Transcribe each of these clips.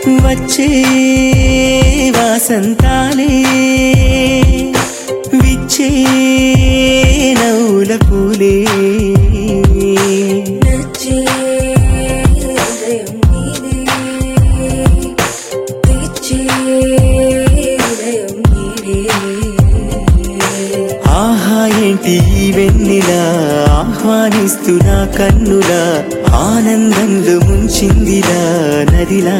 వచ్చే వాసంతాలే విచ్చే నవ్వుల పూలే ఆహా ఏంటి వెన్నెలా ఆహ్వానిస్తున్నా కన్నులా ఆనందంలో ముంచిందిలా నదిలా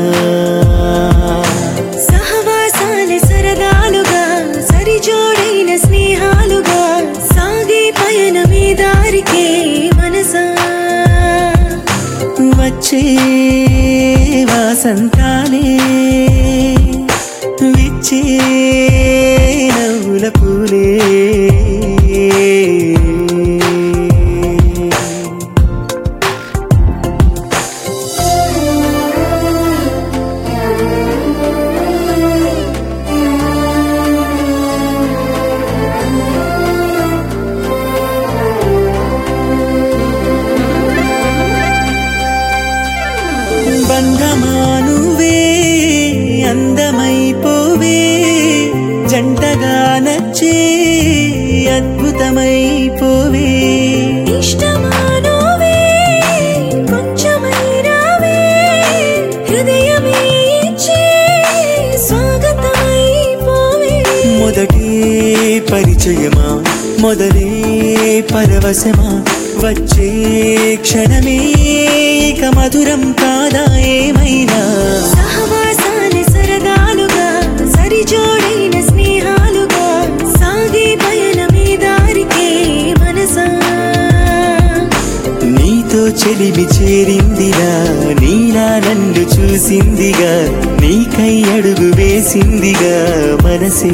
సహవాసాలే సరదాలుగా సరిజోడైన స్నేహాలుగా సాగే పయనమే దారికే మనసా వచ్చే వాసంతాలే విచ్చే నవ్వుల పూలే బంధమానువే అందమైపోవే జంటగా నచ్చే అద్భుతమైపోవే ఇష్టమానోవే కొంచెమైరావే హృదయమే ఇచ్చే స్వాగతమైపోవే మొదటే పరిచయమా మొదలే పరవశమా వచ్చే క్షణమే ఇక మధురం కాదా ఏమైనా సహవాసాలే సరదాలుగా సరిజోడైన స్నేహాలుగా సాగే పయనమే దారికే మనసా నీతో చెలిమి చేరిందిగా నీలా నన్ను చూసిందిగా నీకై అడుగు వేసిందిగా మనసే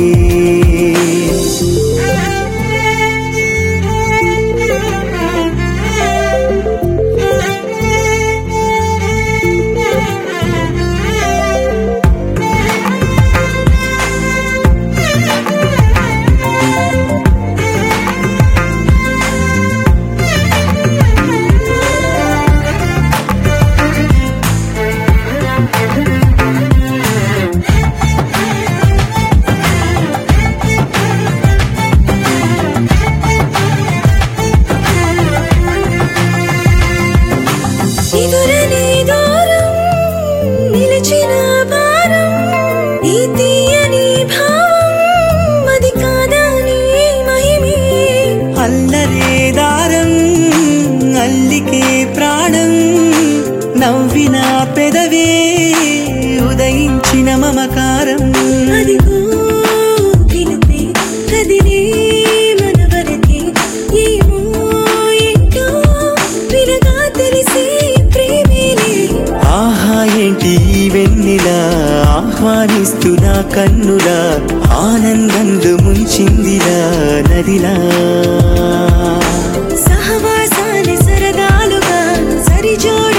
ఎదురని దూరం నిలిచిన భారం ఈ తీయని భావం అది కాదా నీ మహిమే అల్లరే దారం అల్లికే ప్రాణం నవ్విన పెదవే ఉదయించిన మమకారం అదిగో పిలితే కదిలే మనవరకే ఏమో ఏంటో వినగా తెలిసే ప్రేమేలే ఆహా ఏంటి వెన్నెలా ఆహ్వానిస్తున్నా కన్నులా ఆనందంలో ముంచిందిలా నదిలా సహవాసాలే సరదాలుగా సరిజోడ